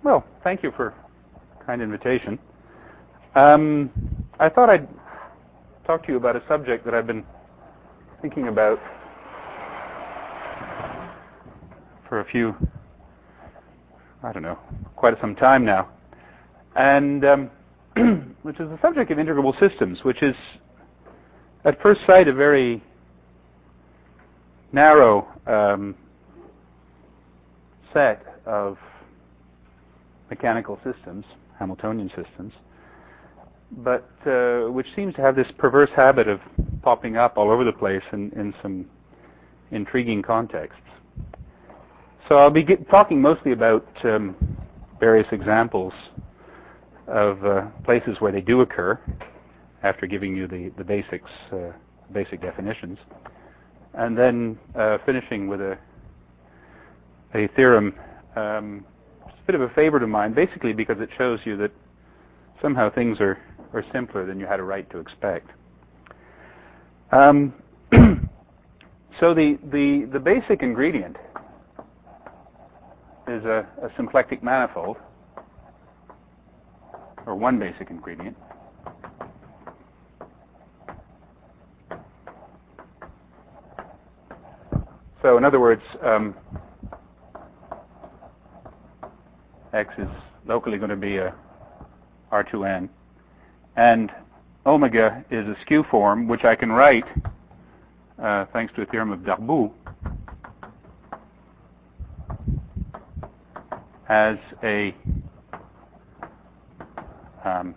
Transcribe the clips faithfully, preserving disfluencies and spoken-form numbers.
Well, thank you for a kind invitation. Um, I thought I'd talk to you about a subject that I've been thinking about for a few, I don't know, quite some time now, and um, which is the subject of integrable systems, which is at first sight a very narrow um, set of mechanical systems, Hamiltonian systems, but uh, which seems to have this perverse habit of popping up all over the place in, in some intriguing contexts. So I'll be get, talking mostly about um, various examples of uh, places where they do occur, after giving you the, the basics, uh, basic definitions, and then uh, finishing with a, a theorem. Um, it's a bit of a favorite of mine, basically because it shows you that somehow things are, are simpler than you had a right to expect. Um, so the, the, the basic ingredient is a, a symplectic manifold, or one basic ingredient. So in other words, um, X is locally going to be a R two N, and omega is a skew form, which I can write, uh, thanks to a theorem of Darboux, as a um,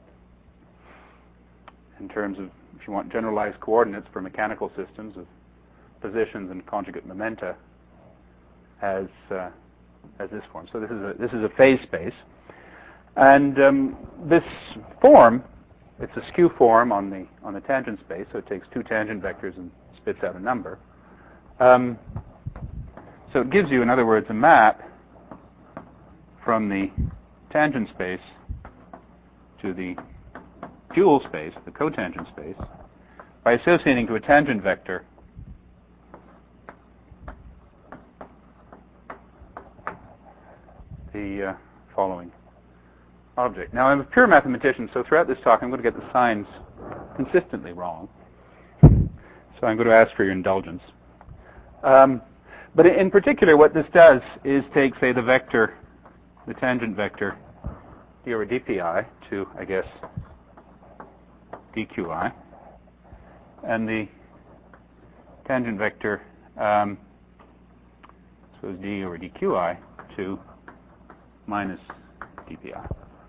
in terms of, if you want, generalized coordinates for mechanical systems of positions and conjugate momenta, as uh, as this form. So this is a this is a phase space, and um, this form, it's a skew form on the on the tangent space. So it takes two tangent vectors and spits out a number. Um, so it gives you, in other words, a map from the tangent space to the dual space, the cotangent space, by associating to a tangent vector the uh, following object. Now, I'm a pure mathematician, so throughout this talk I'm going to get the signs consistently wrong. So I'm going to ask for your indulgence. Um, but in particular, what this does is take, say, the vector, the tangent vector, d over dpi to, I guess, dqi, and the tangent vector, um, suppose d over dqi to minus dpi.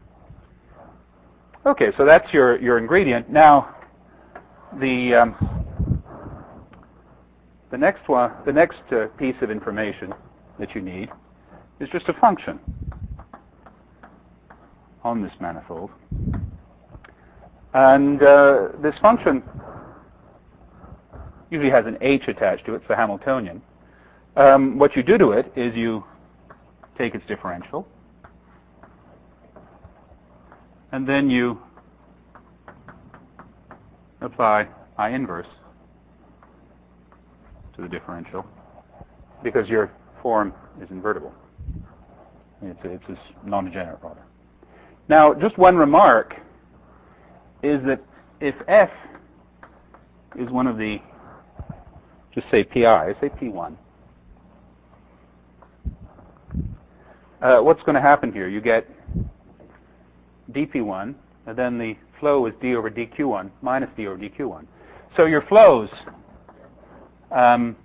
Okay, so that's your, your ingredient. Now, the um, the next one, the next uh, piece of information that you need is just a function on this manifold, and uh, this function usually has an h attached to it. It's the Hamiltonian. Um, what you do to it is you take its differential, and then you apply I inverse to the differential, because your form is invertible. It's a, it's a non-degenerate rather. Now, just one remark is that if F is one of the, just say Pi, say P one, uh, what's going to happen here? You get d P one, and then the flow is d over dq one minus d over dq one. So your flows um,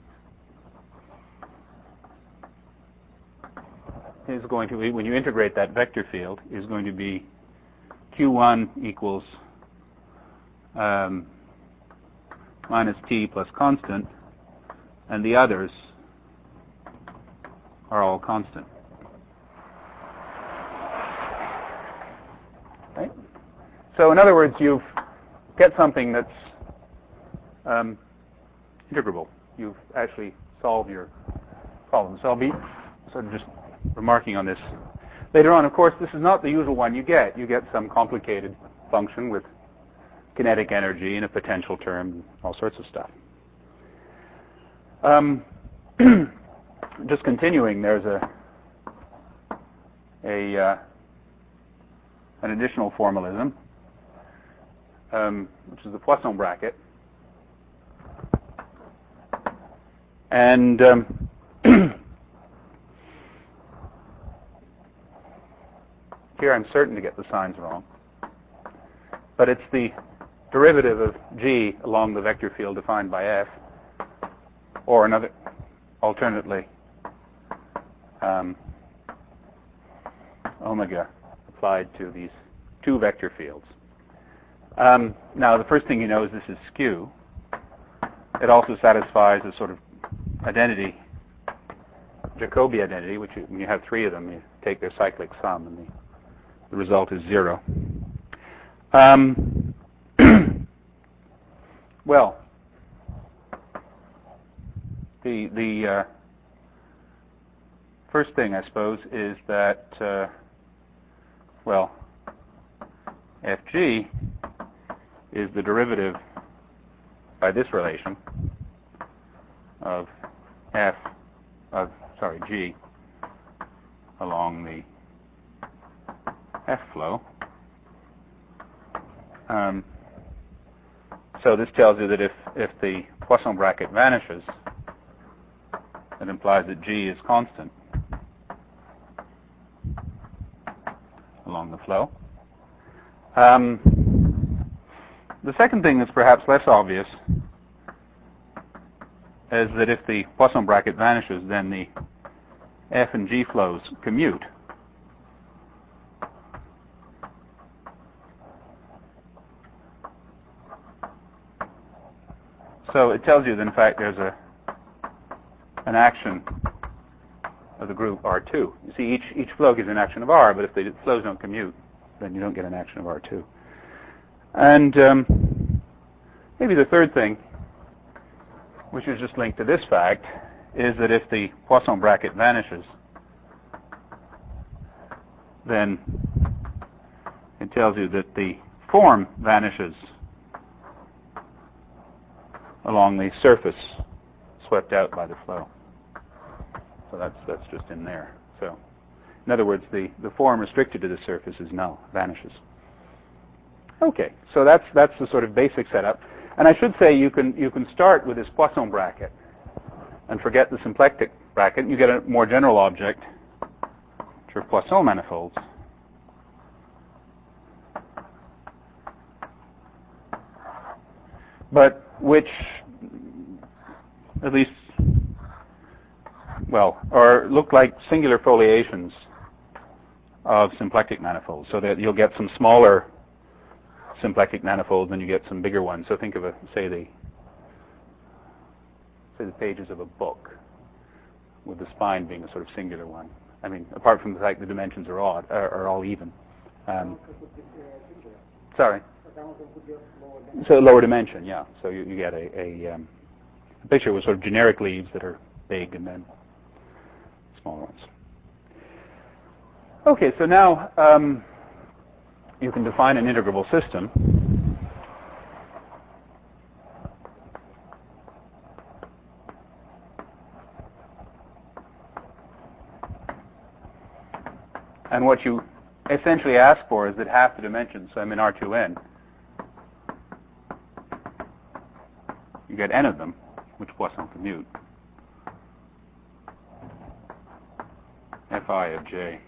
is going to be, when you integrate that vector field, is going to be q one equals um, minus t plus constant, and the others are all constant. Right? So in other words, you get something that's um, integrable. You've actually solved your problem. So I'll be sort of just remarking on this later on. Of course, this is not the usual one you get. You get some complicated function with kinetic energy and a potential term, all sorts of stuff. Um, just continuing, there's a a uh, an additional formalism, um, which is the Poisson bracket. And um, here I'm certain to get the signs wrong, but it's the derivative of G along the vector field defined by F, or another, alternately, um, omega applied to these two vector fields. Um, now, the first thing you know is this is skew. It also satisfies a sort of identity, Jacobi identity, which you, when you have three of them, you take their cyclic sum, and the, the result is zero. Um, well, the the uh, first thing, I suppose, is that uh, well, F G is the derivative by this relation of F of sorry G along the F flow. Um, so this tells you that if if the Poisson bracket vanishes, it implies that G is constant along the flow. Um, the second thing that's perhaps less obvious is that if the Poisson bracket vanishes, then the F and G flows commute. So it tells you that, in fact, there's a an action of the group R two. You see, each each flow gives an action of R, but if the flows don't commute, then you don't get an action of R two. And um, maybe the third thing, which is just linked to this fact, is that if the Poisson bracket vanishes, then it tells you that the form vanishes along the surface swept out by the flow. So that's that's just in there. So, in other words, the, the form restricted to the surface is null, vanishes. Okay, so that's that's the sort of basic setup. And I should say you can you can start with this Poisson bracket and forget the symplectic bracket. You get a more general object, which are Poisson manifolds. But which, at least, well, or look like singular foliations of symplectic manifolds, so that you'll get some smaller symplectic manifolds and you get some bigger ones. So think of a, say the say the pages of a book, with the spine being a sort of singular one. I mean, apart from the fact the dimensions are odd, are, are all even. Um, sorry. So lower dimension, yeah. So you, you get a, a, um, a picture with sort of generic leaves that are big and then smaller ones. Okay, so now um, you can define an integrable system. And what you essentially ask for is that half the dimensions, so I'm in R two N, you get n of them, which Poisson commute. Fi of j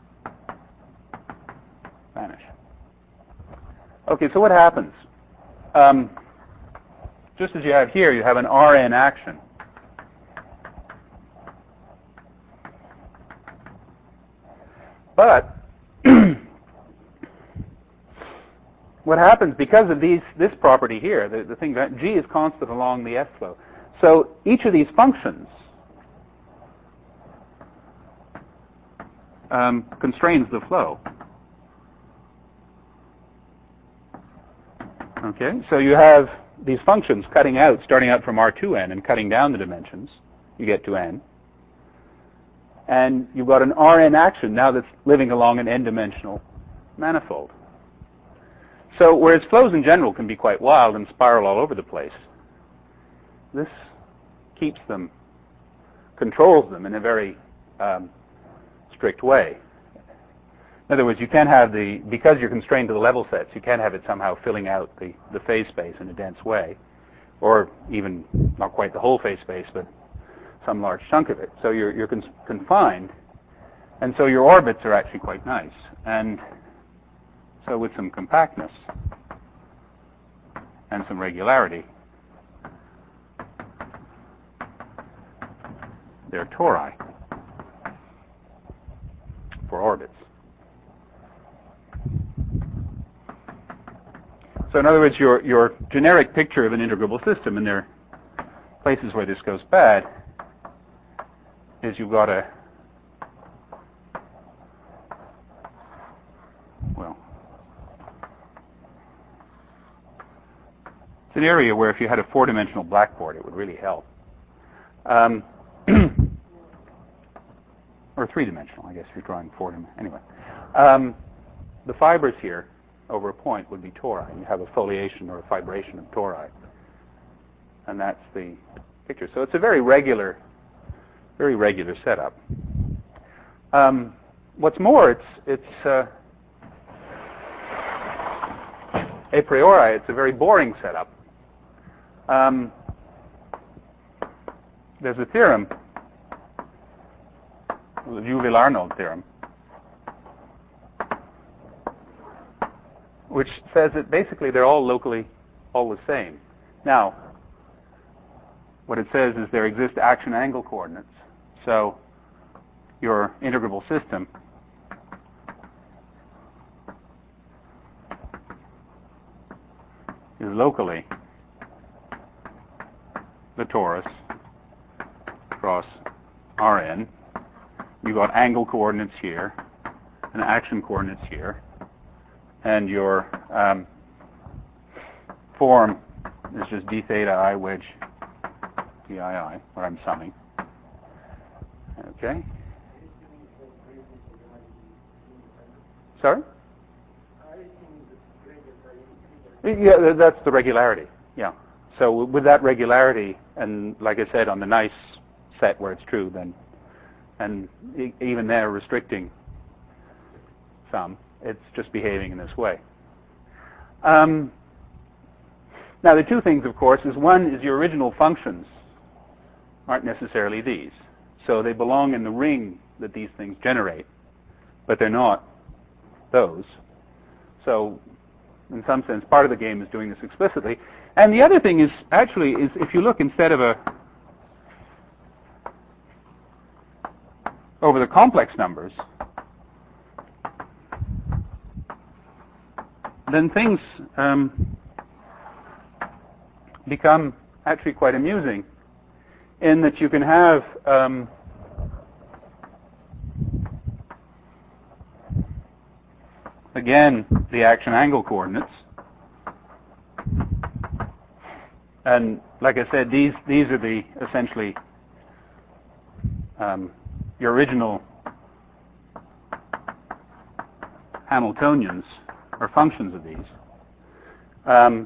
vanish. Okay, so what happens? Um, just as you have here, you have an Rn action. But what happens because of these this property here, the, the thing that G is constant along the S flow. So each of these functions um, constrains the flow. Okay, so you have these functions cutting out, starting out from R two N and cutting down the dimensions. You get to N. And you've got an Rn action now that's living along an n-dimensional manifold. So whereas flows in general can be quite wild and spiral all over the place, this keeps them, controls them in a very um, strict way. In other words, you can't have the, because you're constrained to the level sets, you can't have it somehow filling out the, the phase space in a dense way, or even not quite the whole phase space, but some large chunk of it. So you're, you're con- confined, and so your orbits are actually quite nice. And so with some compactness and some regularity, they're tori for orbits. So in other words, your, your generic picture of an integrable system, and there are places where this goes bad, is you've got a, well, it's an area where if you had a four-dimensional blackboard, it would really help. Um, or three-dimensional, I guess, if you're drawing four-dimensional. Anyway, um, the fibers here over a point would be tori. You have a foliation or a fibration of tori. And that's the picture. So it's a very regular, very regular setup. Um, what's more, it's, it's uh, a priori, it's a very boring setup. Um, there's a theorem, the Jouville-Arnold theorem, which says that basically they're all locally all the same. Now, what it says is there exist action angle coordinates. So your integrable system is locally the torus across Rn. You've got angle coordinates here and action coordinates here. And your um, form is just d theta I wedge d I I, where I'm summing. Okay. Sorry? Yeah, that's the regularity. Yeah. So with that regularity, and like I said, on the nice set where it's true, then, and e- even there restricting some, it's just behaving in this way. Um, now, the two things, of course, is one is your original functions aren't necessarily these. So they belong in the ring that these things generate, but they're not those. So in some sense, part of the game is doing this explicitly. And the other thing is, actually, is if you look instead of a over the complex numbers, then things um, become actually quite amusing in that you can have um, again the action angle coordinates, and like I said, these these are the essentially um, your original Hamiltonians or functions of these. Um,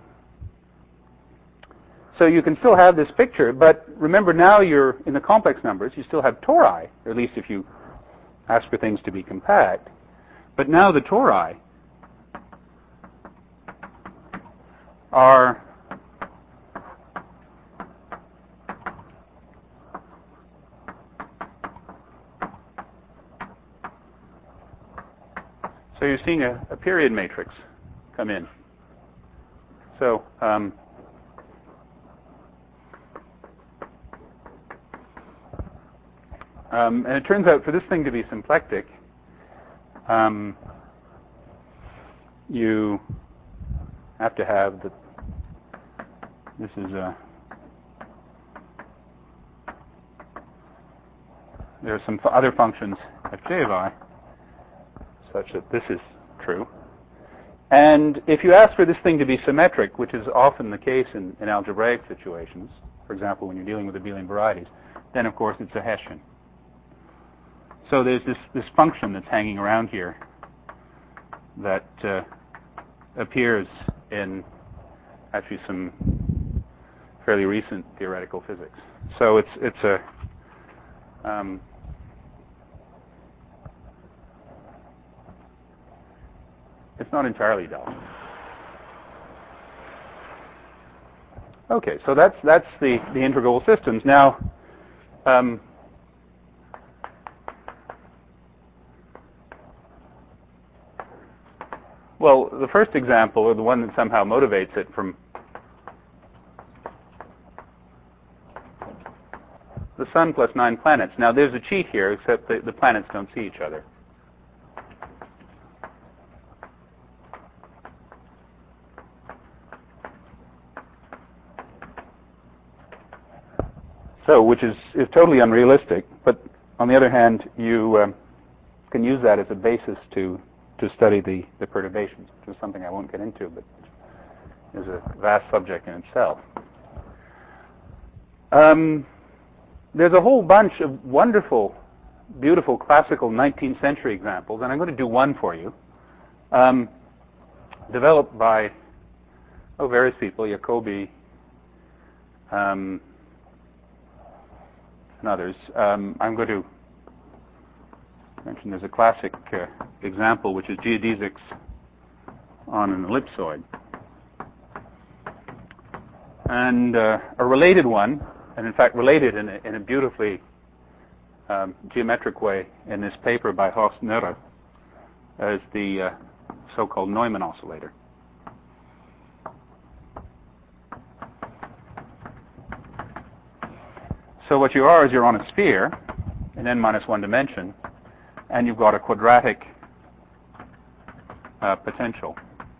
so you can still have this picture, but remember now you're in the complex numbers, you still have tori, or at least if you ask for things to be compact. But now the tori are so you're seeing a, a period matrix come in. So um, um, and it turns out for this thing to be symplectic, um, you have to have the, this is a, there are some other functions f j of I such that this is true. And if you ask for this thing to be symmetric, which is often the case in, in algebraic situations, for example, when you're dealing with abelian varieties, then of course it's a Hessian. So there's this, this function that's hanging around here that uh, appears in actually some fairly recent theoretical physics. So it's it's a um, It's not entirely dull. Okay, so that's that's the, the integral systems. Now, um, well, the first example, or the one that somehow motivates it from the Sun plus nine planets. Now, there's a cheat here, except that the planets don't see each other. So, which is, is totally unrealistic, but on the other hand, you um, can use that as a basis to, to study the, the perturbations, which is something I won't get into, but is a vast subject in itself. Um, there's a whole bunch of wonderful, beautiful classical nineteenth century examples, and I'm going to do one for you, um, developed by oh, various people, Jacobi, um, and others. Um, I'm going to mention there's a classic uh, example, which is geodesics on an ellipsoid. And uh, a related one, and in fact related in a, in a beautifully um, geometric way in this paper by Horst Noehrer, is the uh, so-called Neumann oscillator. So what you are is you're on a sphere in n minus one dimension, and you've got a quadratic uh, potential.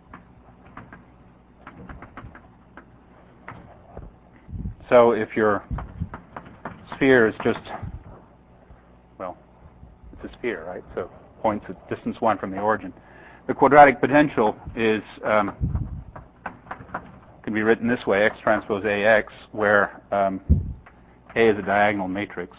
So if your sphere is just, well, it's a sphere, right? So points at distance one from the origin. The quadratic potential is um, can be written this way: x transpose ax, where um, A is a diagonal matrix.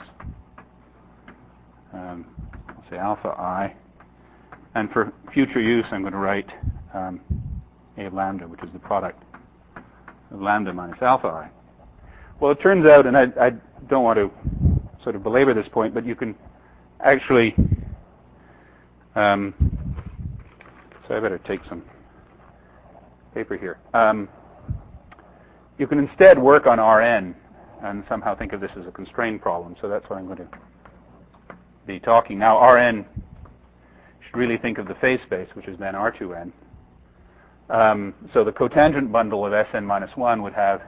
Um, I'll say alpha I. And for future use, I'm going to write um, A of lambda, which is the product of lambda minus alpha I. Well, it turns out, and I, I don't want to sort of belabor this point, but you can actually, um, so I better take some paper here. Um, you can instead work on Rn and somehow think of this as a constrained problem. So that's what I'm going to be talking. Now, Rn, you should really think of the phase space, which is then R two n. Um, so the cotangent bundle of Sn minus one would have,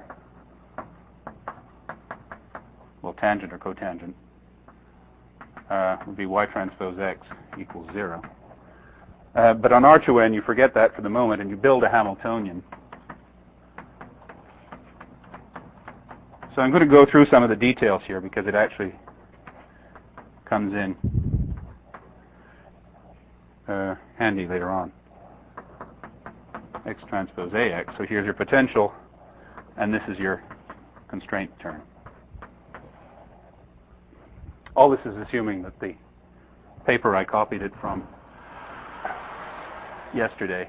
well, tangent or cotangent, uh, would be y transpose x equals zero. Uh, but on R two n, you forget that for the moment, and you build a Hamiltonian. So I'm going to go through some of the details here because it actually comes in uh, handy later on. X transpose ax. So here's your potential, and this is your constraint term. All this is assuming that the paper I copied it from yesterday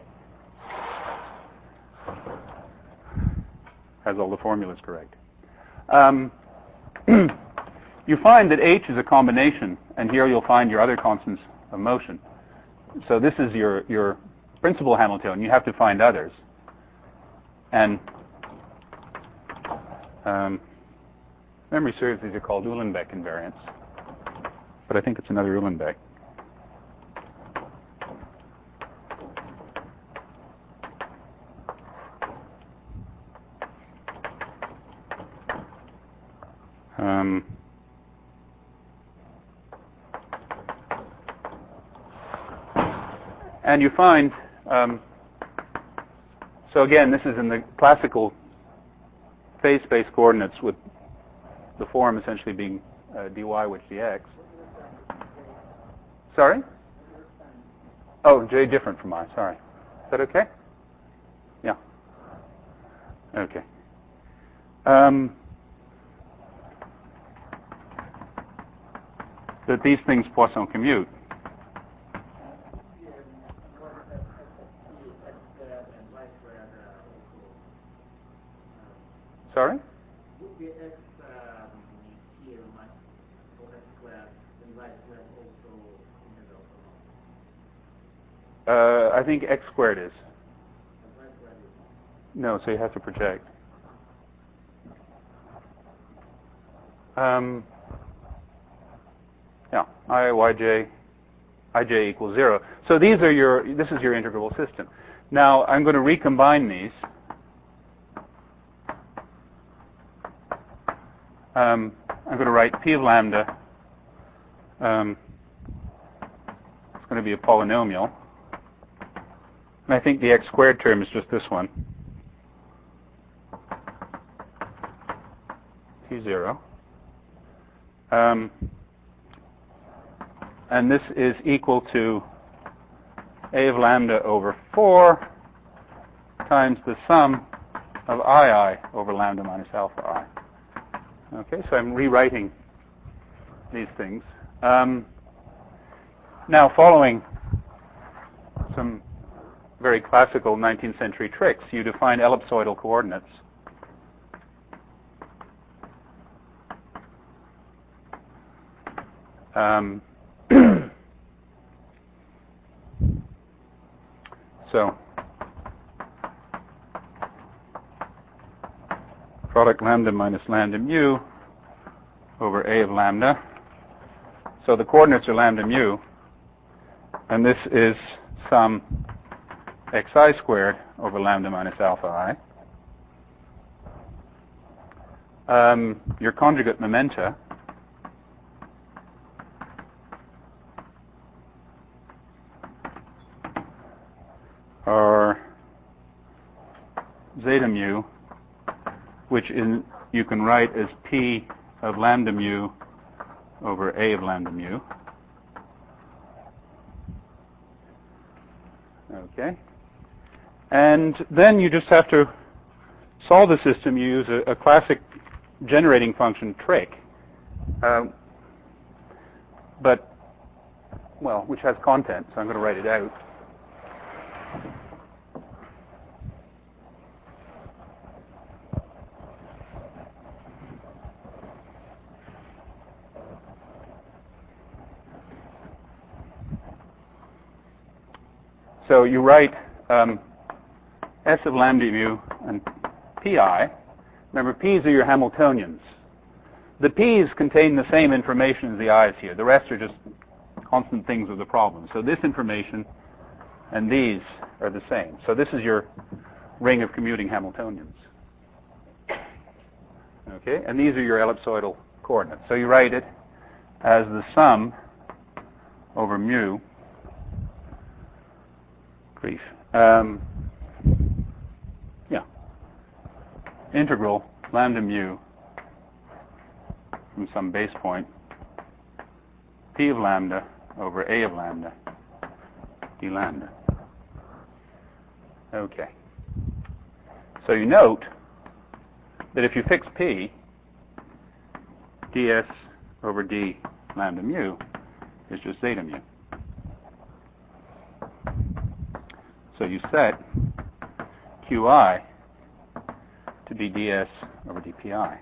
has all the formulas correct. Um, you find that H is a combination, and here you'll find your other constants of motion. So this is your, your principal Hamiltonian. You have to find others. And um, memory serves, these are called Uhlenbeck invariants. But I think it's another Uhlenbeck. Um, and you find, um, so again, this is in the classical phase space coordinates with the form essentially being uh, dy which dx. Sorry? Oh, J different from I, sorry. Is that okay? Yeah. Okay. Um, that these things Poisson commute. Sorry? Would be x um, here much for x squared and y squared also integral or not? Uh, I think x squared is. No, so you have to project. Um, yeah, I, yj, ij equals zero. So these are your, this is your integrable system. Now I'm going to recombine these. Um, I'm going to write p of lambda. Um, it's going to be a polynomial. And I think the x squared term is just this one. P zero. Um, and this is equal to a of lambda over four times the sum of ii over lambda minus alpha I. Okay, so I'm rewriting these things. Um, now, following some very classical nineteenth century tricks, you define ellipsoidal coordinates. Um, so, product lambda minus lambda mu over a of lambda. So the coordinates are lambda mu, and this is sum xi squared over lambda minus alpha I. Um, your conjugate momenta are zeta mu, which in, you can write as p of lambda mu over a of lambda mu. Okay. And then you just have to solve the system. You use a, a classic generating function trick, uh, but, well, which has content, so I'm going to write it out. So you write um, S of lambda mu and pi. Remember, p's are your Hamiltonians. The p's contain the same information as the i's here. The rest are just constant things of the problem. So this information and these are the same. So this is your ring of commuting Hamiltonians. Okay, and these are your ellipsoidal coordinates. So you write it as the sum over mu. Grief. Um, yeah. Integral lambda mu from some base point p of lambda over a of lambda d lambda. Okay. So you note that if you fix p, ds over d lambda mu is just zeta mu. So you set qi to be ds over dpi.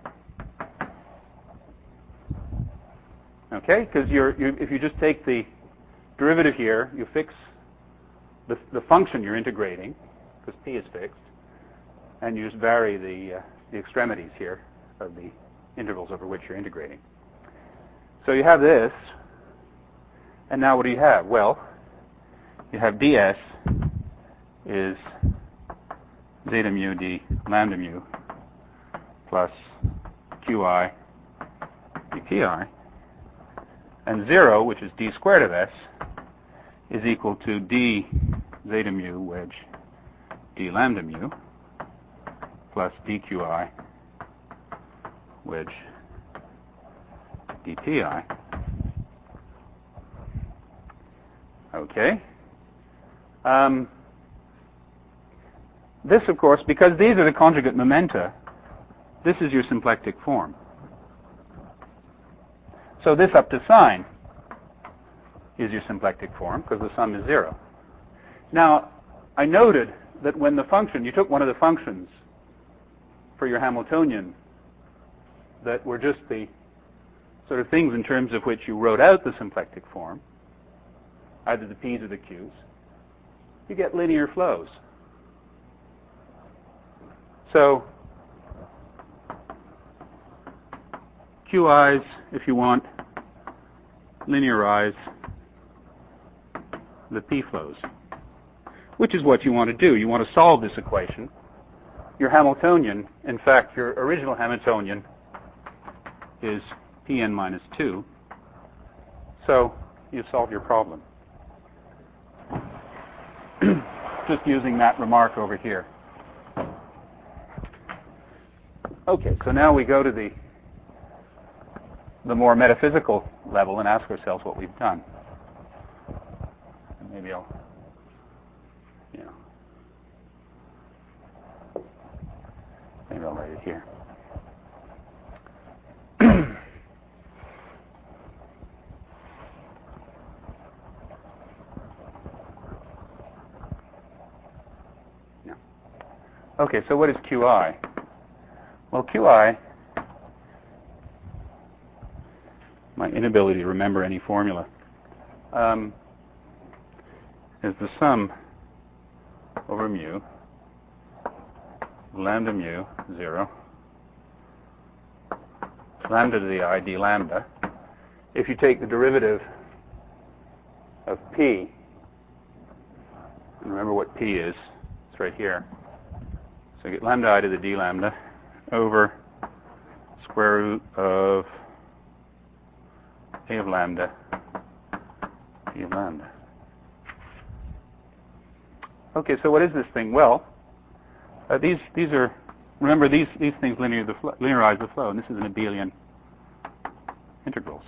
Okay, because you're, you, if you just take the derivative here, you fix the, the function you're integrating, because p is fixed, and you just vary the, uh, the extremities here of the intervals over which you're integrating. So you have this, and now what do you have? Well, you have ds is zeta mu d lambda mu plus qi dpi, and zero, which is d squared of s, is equal to d zeta mu wedge d lambda mu plus dqi wedge dpi. Okay. Um, this, of course, because these are the conjugate momenta, this is your symplectic form. So this up to sine is your symplectic form, because the sum is zero. Now, I noted that when the function, you took one of the functions for your Hamiltonian that were just the sort of things in terms of which you wrote out the symplectic form, either the p's or the q's. you get linear flows. So Q Is, if you want, linearize the P flows, which is what you want to do. You want to solve this equation. Your Hamiltonian, in fact, your original Hamiltonian is P n minus two. So you solve your problem. Just using that remark over here. Okay, so now we go to the the more metaphysical level and ask ourselves what we've done. And maybe I'll, you know, maybe I'll write it here. No. Okay, so what is Q I? Well, Q I, my inability to remember any formula, um, is the sum over mu, lambda mu, zero, lambda to the I d lambda. If you take the derivative of P, and remember what P is, it's right here. So you get lambda I to the d lambda over square root of A of lambda, P of lambda. Okay, so what is this thing? Well, uh, these these are, remember these these things linear the fl- linearize the flow, and this is an abelian integrals.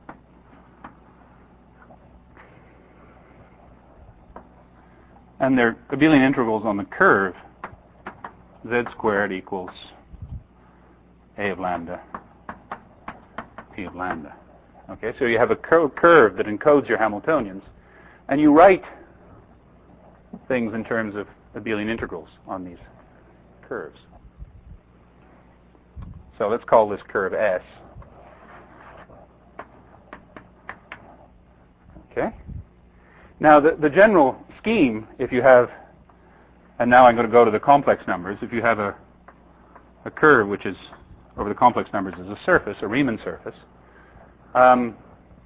And they're abelian integrals on the curve z squared equals A of lambda, P of lambda. Okay, so you have a cur- curve that encodes your Hamiltonians, and you write things in terms of abelian integrals on these curves. So let's call this curve S. Okay. Now the, the general scheme, if you have, and now I'm going to go to the complex numbers, if you have a, a curve which is over the complex numbers is a surface, a Riemann surface, um,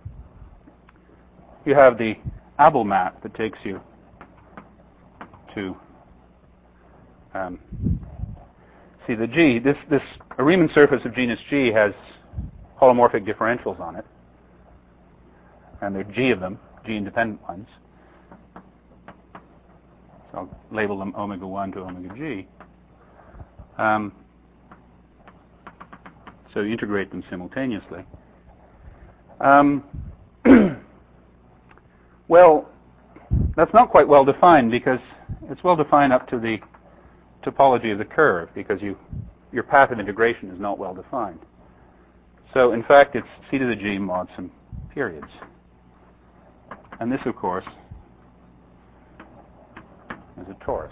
you have the Abel map that takes you to um, see the G. This this a Riemann surface of genus G has holomorphic differentials on it, and there are G of them, G independent ones. So I'll label them omega one to omega G. Um, so you integrate them simultaneously. Um, well, that's not quite well defined because it's well defined up to the topology of the curve because you your path of integration is not well defined. So in fact, it's c to the G mod some periods. And this, of course, is a torus.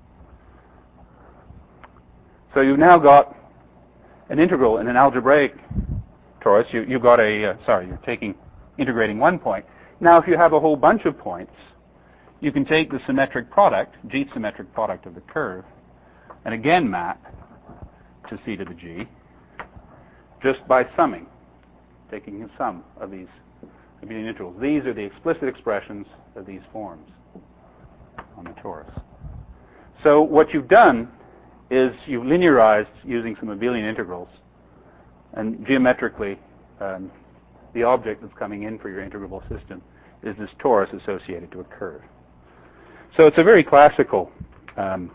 So you've now got an integral in an algebraic torus. You, you've got a, uh, sorry, you're taking, integrating one point. Now if you have a whole bunch of points, you can take the symmetric product, G symmetric product of the curve, and again map to c to the G just by summing, taking the sum of these abelian integrals. These are the explicit expressions of these forms on the torus. So what you've done is you've linearized using some abelian integrals, and geometrically um, the object that's coming in for your integrable system is this torus associated to a curve. So it's a very classical um,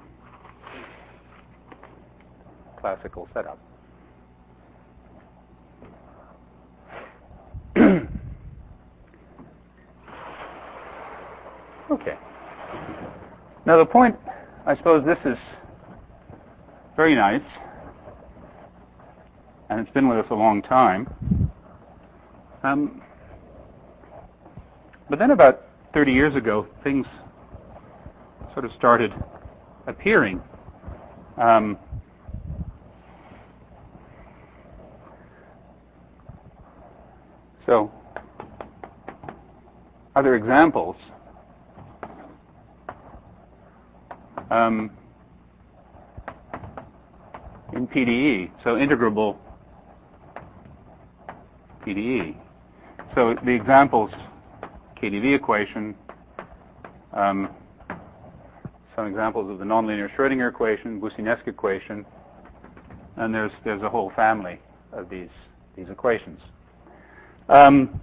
classical setup. Okay. Now the point, I suppose this is very nice, and it's been with us a long time. Um, but then about thirty years ago, things sort of started appearing. Um, so, other examples. um, in P D E, so integrable P D E. So the examples, K D V equation, um, some examples of the nonlinear Schrödinger equation, Boussinesq equation, and there's there's a whole family of these these equations. Um,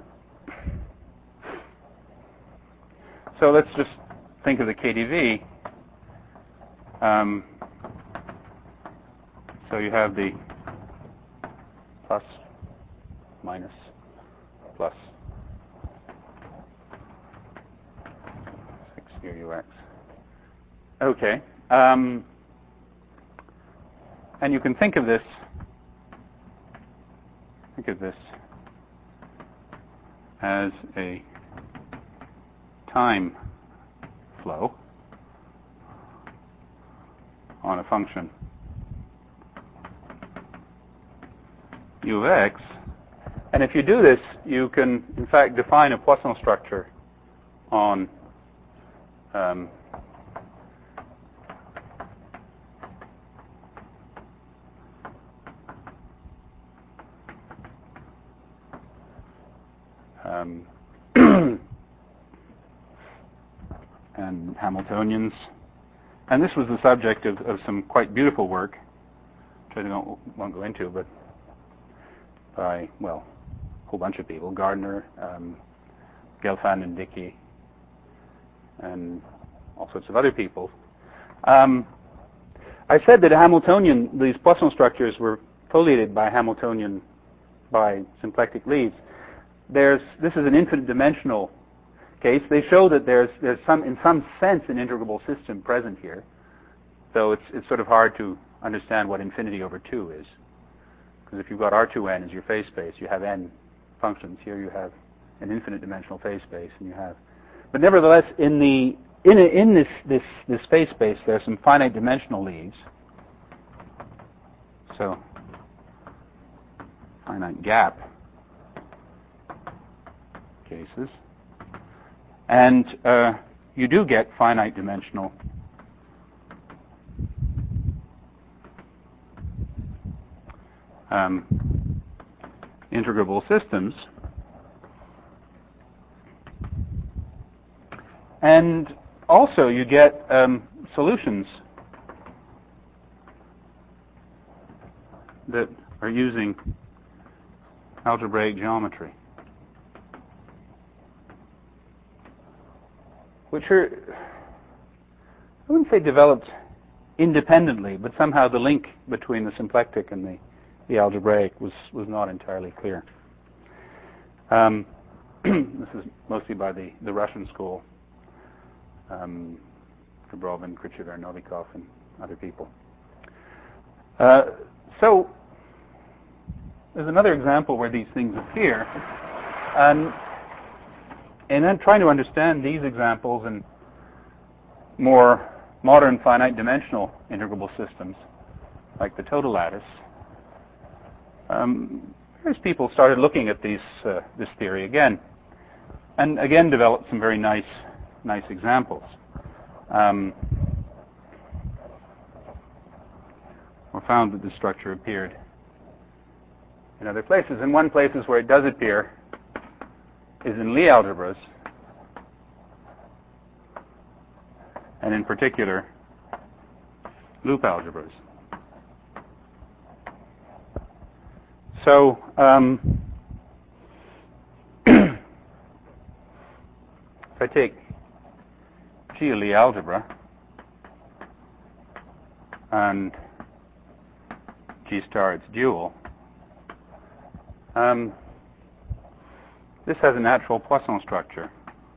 so let's just think of the K D V. Um, so you have the plus, minus, plus six U X. Okay. Um, and you can think of this, think of this as a time flow on a function u of x. And if you do this, you can, in fact, define a Poisson structure on um, um, and Hamiltonians. And this was the subject of, of some quite beautiful work, which I don't, won't go into, but by, well, a whole bunch of people, Gardner, um, Gelfand and Dickey, and all sorts of other people. Um, I said that Hamiltonian, these Poisson structures were foliated by Hamiltonian, by symplectic leaves. There's, this is an infinite dimensional case. They show that there's, there's some, in some sense, an integrable system present here. So it's, it's sort of hard to understand what infinity over two is. Because if you've got R two n as your phase space, you have n functions. Here you have an infinite dimensional phase space, and you have. But nevertheless, in the in a, in this this this phase space, there are some finite dimensional leaves. So finite gap cases, and uh, you do get finite dimensional um, integrable systems. And also you get um, solutions that are using algebraic geometry, which are, I wouldn't say developed independently, but somehow the link between the symplectic and the, the algebraic was, was not entirely clear. Um, this is mostly by the, the Russian school. Um, Gabrovin, Krichever, Novikov, and other people. Uh, so there's another example where these things appear, and and then trying to understand these examples and more modern finite dimensional integrable systems, like the total lattice. Um, various people started looking at these uh, this theory again, and again developed some very nice. nice examples. Um, or found that the structure appeared in other places. And one places where it does appear is in Lie algebras, and in particular, loop algebras. So, um, if I take G Lie algebra and G star its dual, um, this has a natural Poisson structure.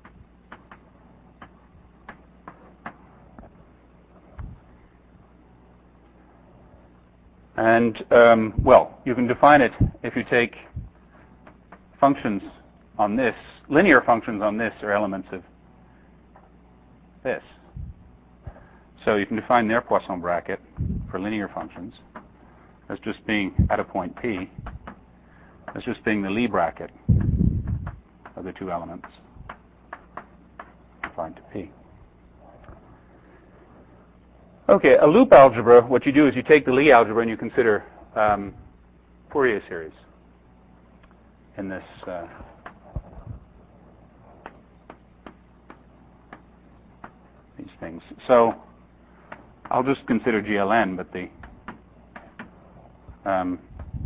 And, um, well, you can define it if you take functions on this, linear functions on this are elements of this. So you can define their Poisson bracket for linear functions as just being at a point P, as just being the Lie bracket of the two elements applied to P. Okay, a loop algebra, what you do is you take the Lie algebra and you consider um, Fourier series in this uh, these things. So I'll just consider G L N, but the um,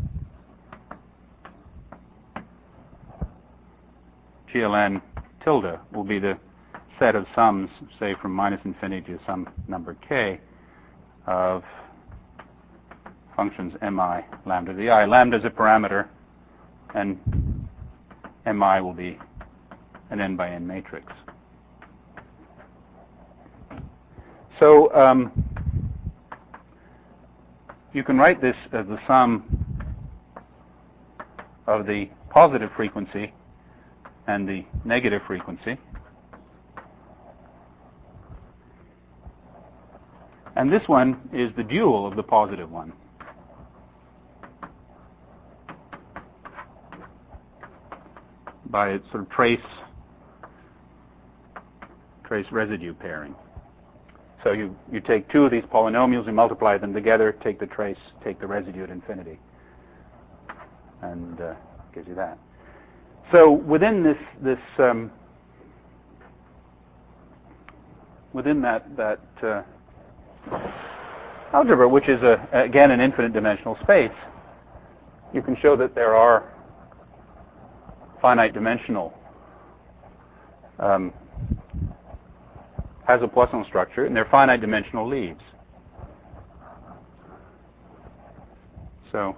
G L N tilde will be the set of sums, say from minus infinity to some number k, of functions mi lambda di. Lambda is a parameter, and mi will be an n by n matrix. So um, you can write this as the sum of the positive frequency and the negative frequency. And this one is the dual of the positive one. By its sort of trace trace residue pairing. So you, you take two of these polynomials, you multiply them together, take the trace, take the residue at infinity, and uh, gives you that. So within this this um, within that that uh, algebra, which is a, again an infinite dimensional space, you can show that there are finite dimensional um, has a Poisson structure, and they're finite dimensional leaves. So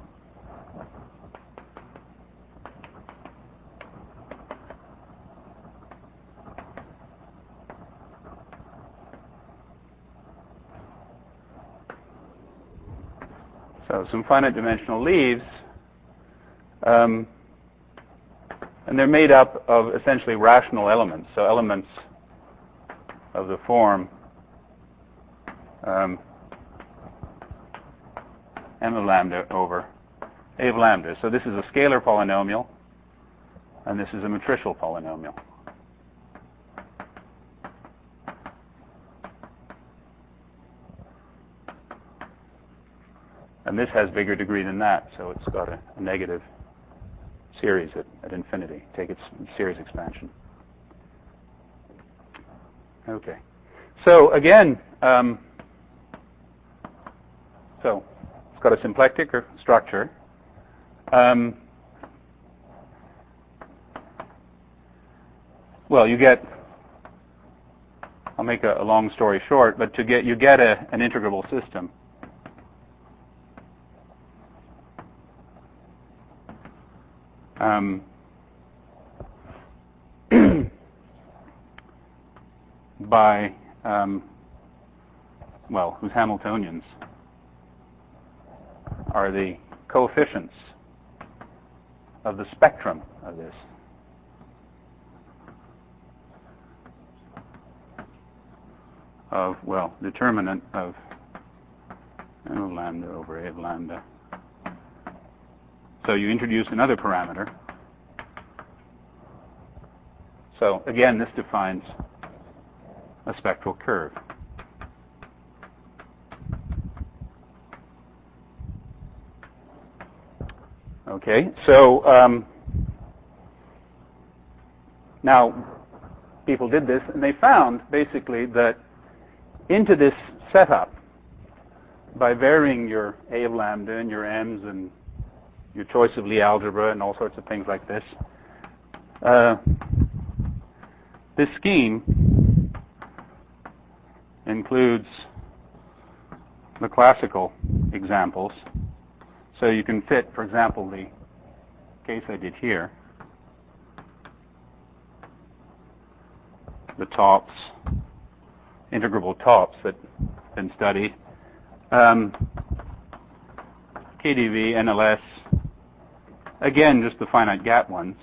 So some finite dimensional leaves, um, and they're made up of essentially rational elements. So elements of the form um, m of lambda over a of lambda. So this is a scalar polynomial, and this is a matricial polynomial. And this has bigger degree than that, so it's got a, a negative series at, at infinity. Take its series expansion. Okay. So again, um, so it's got a symplectic structure. Um, well, you get, I'll make a, a long story short, but to get you get a, an integrable system. Um, by, um, well, whose Hamiltonians are the coefficients of the spectrum of this. Of, well, determinant of n of lambda over a of lambda. So you introduce another parameter. So again, this defines a spectral curve. Okay, so um, now people did this, and they found basically that into this setup, by varying your a of lambda and your m's and your choice of Lie algebra and all sorts of things like this, uh, this scheme includes the classical examples. So you can fit, for example, the case I did here, the tops, integrable tops that have been studied, um, K D V, N L S, again, just the finite gap ones.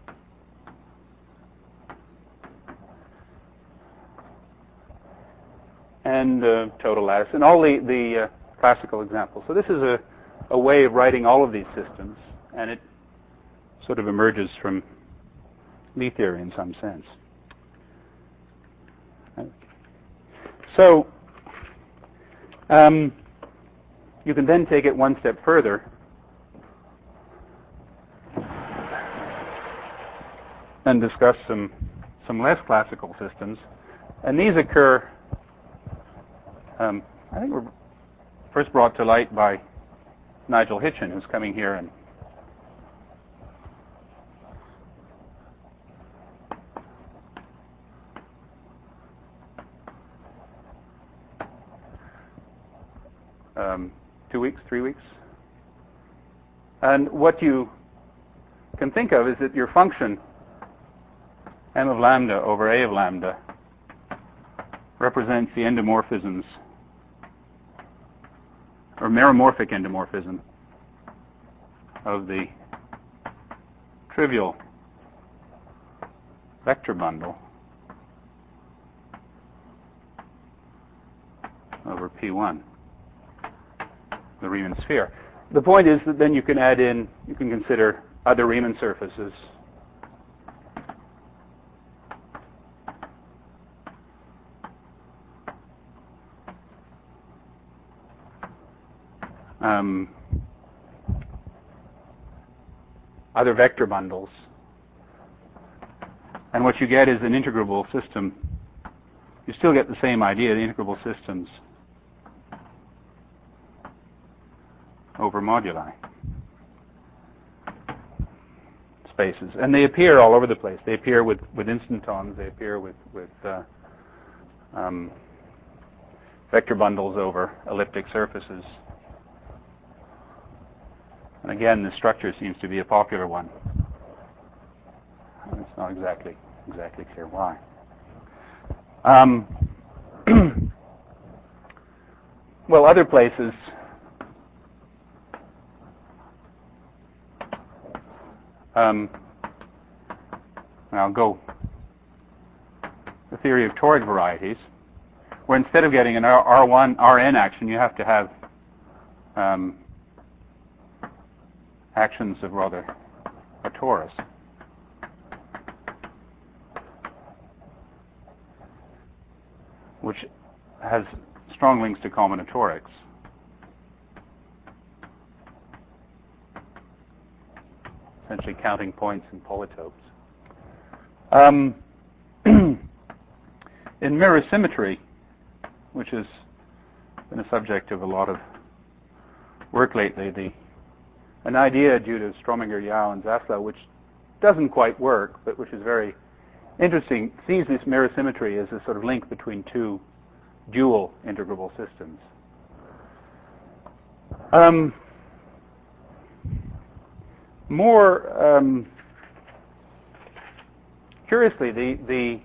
And uh, total lattice, and all the, the uh, classical examples. So this is a, a way of writing all of these systems, and it sort of emerges from Lie theory in some sense. So Um, you can then take it one step further and discuss some some less classical systems, and these occur. Um, I think were first brought to light by Nigel Hitchen, who's coming here and um, two weeks, three weeks. And what you can think of is that your function m of lambda over a of lambda represents the endomorphisms, or meromorphic endomorphism, of the trivial vector bundle over P one, the Riemann sphere. The point is that then you can add in, you can consider other Riemann surfaces um, other vector bundles, and what you get is an integrable system. You still get the same idea, the integrable systems over moduli spaces, and they appear all over the place. They appear with, with instantons. They appear with with uh, um, vector bundles over elliptic surfaces. And again, the structure seems to be a popular one. And it's not exactly exactly clear why. Um, well, other places. Um, I'll go the theory of toric varieties, where instead of getting an R one R N action, you have to have um, actions of rather a torus. Which has strong links to combinatorics. Essentially counting points and polytopes. Um, in mirror symmetry, which has been a subject of a lot of work lately, the an idea due to Strominger, Yau, and Zaslow, which doesn't quite work, but which is very interesting, sees this mirror symmetry as a sort of link between two dual integrable systems. Um, more um, curiously, the, the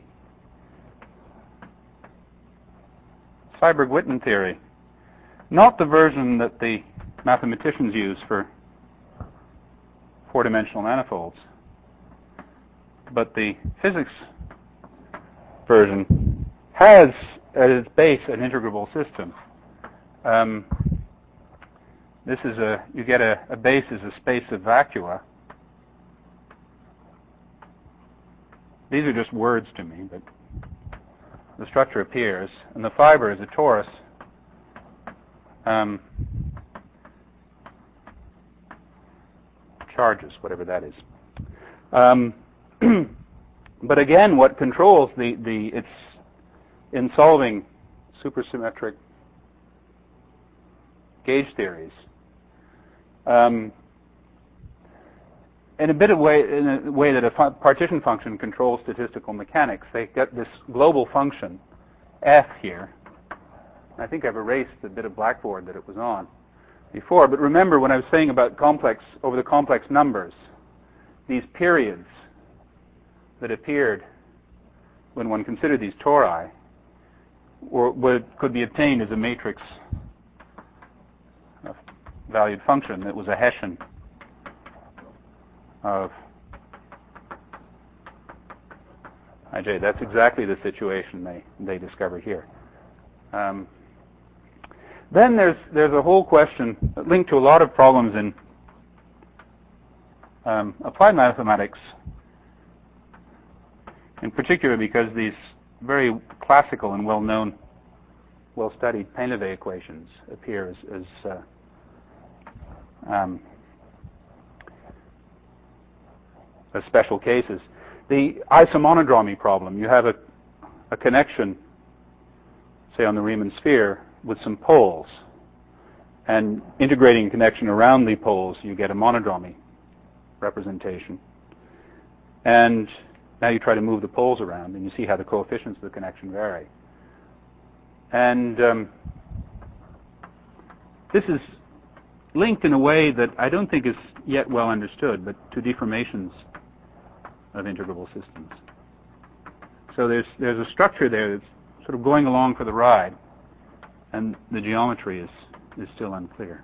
Seiberg-Witten theory, not the version that the mathematicians use for four-dimensional manifolds, but the physics version has at its base an integrable system. Um, this is a, you get a, a base as a space of vacua. These are just words to me, but the structure appears, and the fiber is a torus. Um, charges, whatever that is. Um, but again, what controls the, the it's in solving supersymmetric gauge theories. Um, in a bit of way, in a way that a fu- partition function controls statistical mechanics, they get this global function f here. I think I've erased the bit of blackboard that it was on before, but remember when I was saying about complex, over the complex numbers, these periods that appeared when one considered these tori were, were, could be obtained as a matrix of valued function that was a Hessian of Ij. That's exactly the situation they, they discover here. Um, then there's there's a whole question linked to a lot of problems in um, applied mathematics, in particular because these very classical and well-known well-studied Painlevé equations appear as, as uh, um, as special cases. The isomonodromy problem, you have a, a connection, say on the Riemann sphere, with some poles, and integrating a connection around the poles, you get a monodromy representation. And now you try to move the poles around, and you see how the coefficients of the connection vary. And um, this is linked in a way that I don't think is yet well understood, but to deformations of integrable systems. So there's there's a structure there that's sort of going along for the ride, and the geometry is, is still unclear.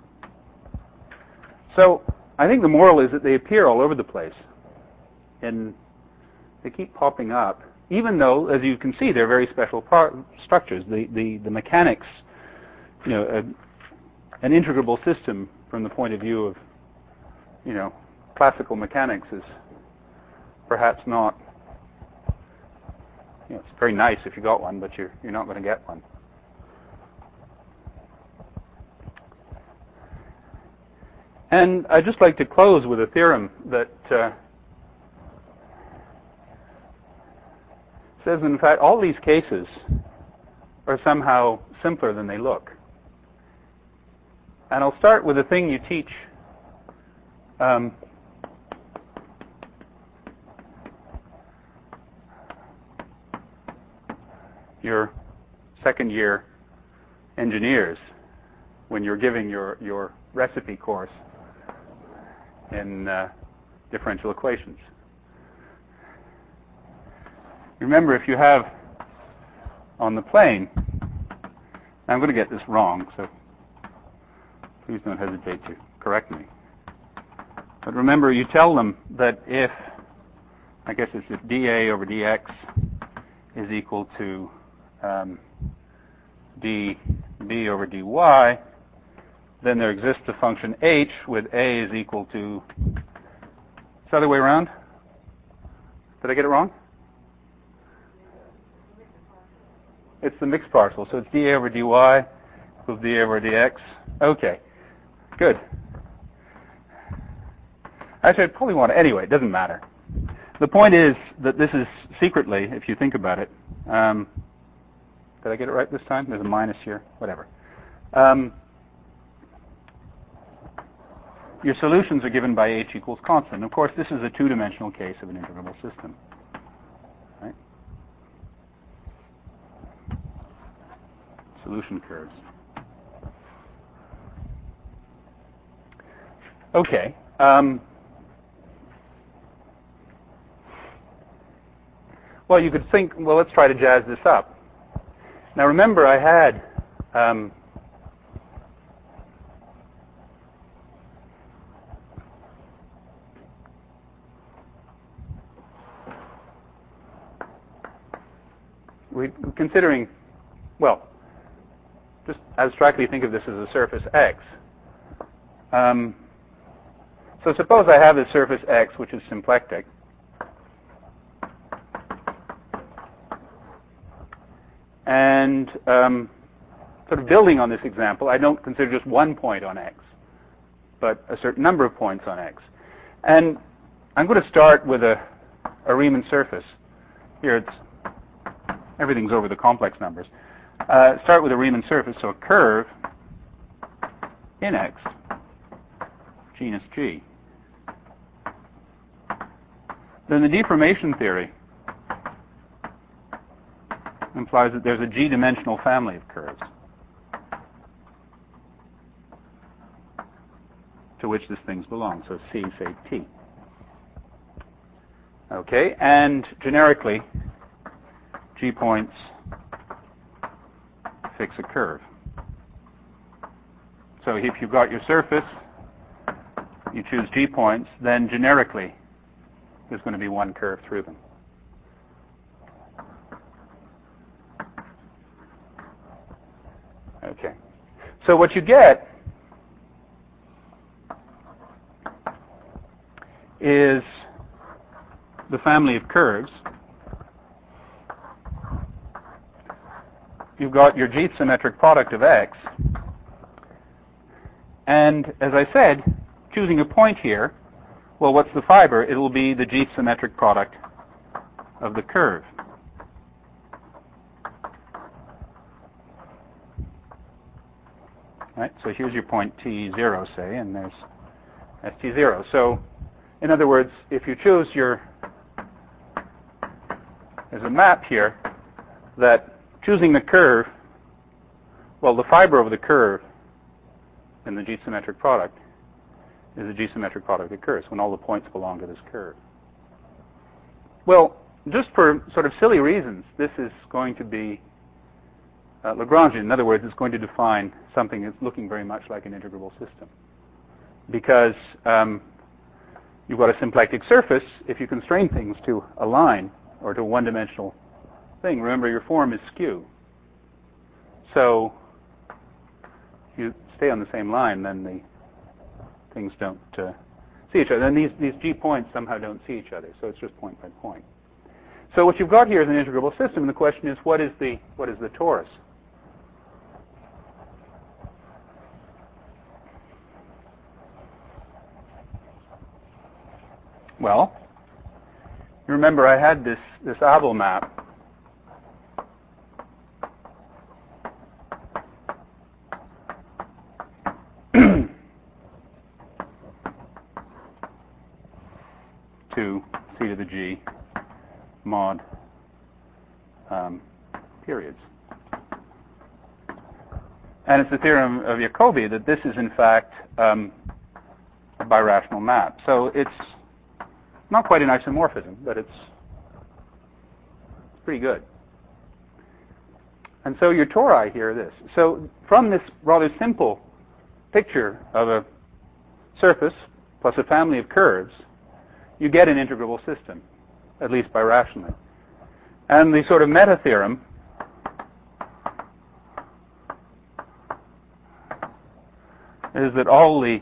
So I think the moral is that they appear all over the place, and they keep popping up, even though, as you can see, they're very special par- structures. The, the, the mechanics, you know, a, an integrable system from the point of view of, you know, classical mechanics is perhaps not, you know, it's very nice if you got one, but you're, you're not going to get one. And I'd just like to close with a theorem that uh, says, in fact, all these cases are somehow simpler than they look. And I'll start with a thing you teach um, your second year engineers when you're giving your, your recipe course in uh, differential equations. Remember, if you have on the plane, I'm going to get this wrong, so please don't hesitate to correct me. But remember, you tell them that if, I guess it's if dA over dx is equal to um, dB over dy, then there exists a function h with a is equal to, it's the other way around? Did I get it wrong? It's the mixed partial, so it's dA over dy equals dA over dx. Okay, good. Actually, I'd probably want to, anyway, it doesn't matter. The point is that this is secretly, if you think about it, um, did I get it right this time? There's a minus here, whatever. Um, your solutions are given by h equals constant. Of course, this is a two-dimensional case of an integrable system. Right? Solution curves. Okay. Um, well, you could think, well, let's try to jazz this up. Now, remember, I had um, we considering, well, just abstractly think of this as a surface X. Um, so suppose I have this surface X, which is symplectic. And um, sort of building on this example, I don't consider just one point on X, but a certain number of points on X. And I'm going to start with a, a Riemann surface. Here it's, everything's over the complex numbers. Uh, start with a Riemann surface, so a curve in X, genus G. Then the deformation theory implies that there's a G-dimensional family of curves to which this thing belongs. So C, say T. Okay, and generically, G points fix a curve. So if you've got your surface, you choose G points, then generically, there's going to be one curve through them. Okay. So what you get is the family of curves. You you've got your G symmetric product of X. And as I said, choosing a point here, well, what's the fiber? It will be the G symmetric product of the curve. Right, so here's your point T zero, say, and there's S T zero. So, in other words, if you choose your, there's a map here that choosing the curve, well, the fiber of the curve in the G symmetric product is the G symmetric product of the curves when all the points belong to this curve. Well, just for sort of silly reasons, this is going to be uh, Lagrangian. In other words, it's going to define something that's looking very much like an integrable system. Because um, you've got a symplectic surface, if you constrain things to a line or to a one-dimensional thing, remember your form is skew. So if you stay on the same line, then the things don't uh, see each other. And these, these G points somehow don't see each other, so it's just point by point. So what you've got here is an integrable system, and the question is, what is the, what is the torus? Well, you remember I had this, this Abel map. to C to the G mod um, periods. And it's the theorem of Jacobi that this is in fact um, a birational map. So it's not quite an isomorphism, but it's, it's pretty good. And so your tori here are this. So from this rather simple picture of a surface plus a family of curves, you get an integrable system, at least birationally. And the sort of meta theorem is that all the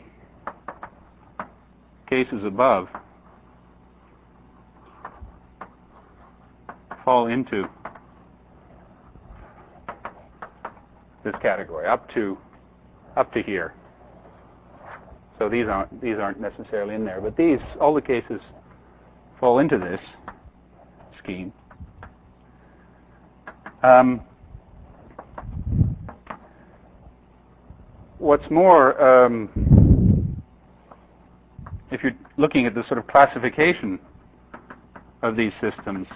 cases above fall into this category, up to up to here. So these aren't these aren't necessarily in there, but these, all the cases fall into this scheme. Um, what's more, um, if you're looking at the sort of classification of these systems,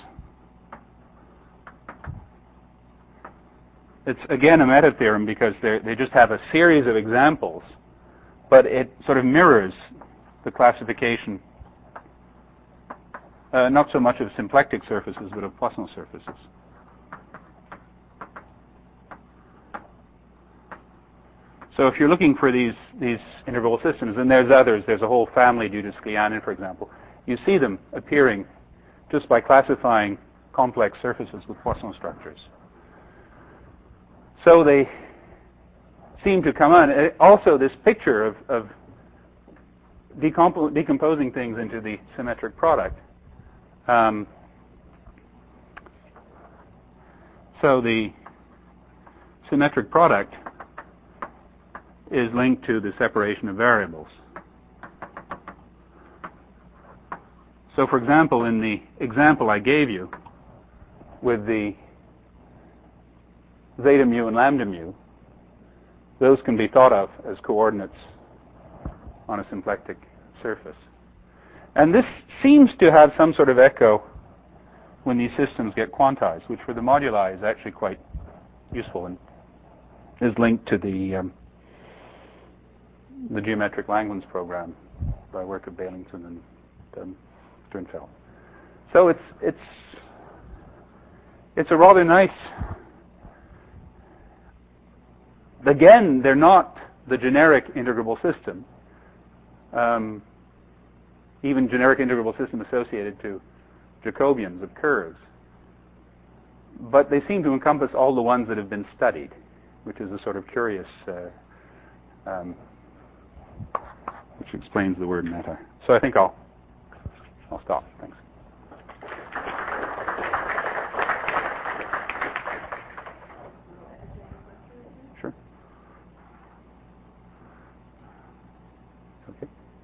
it's again a meta theorem because they just have a series of examples, but it sort of mirrors the classification, uh, not so much of symplectic surfaces, but of Poisson surfaces. So if you're looking for these, these integrable systems, and there's others, there's a whole family due to Sklyanin, for example, you see them appearing just by classifying complex surfaces with Poisson structures. So they seem to come on. Also, this picture of, of decomp- decomposing things into the symmetric product. Um, so the symmetric product is linked to the separation of variables. So, for example, in the example I gave you with the zeta mu and lambda mu, those can be thought of as coordinates on a symplectic surface. And this seems to have some sort of echo when these systems get quantized, which for the moduli is actually quite useful and is linked to the um, the geometric Langlands program by work of Bailington and um, Sternfeld. So it's it's it's a rather nice. Again, they're not the generic integrable system, um, even generic integrable system associated to Jacobians of curves. But they seem to encompass all the ones that have been studied, which is a sort of curious, uh, um, which explains the word meta. So I think I'll I'll stop. Thanks. Okay.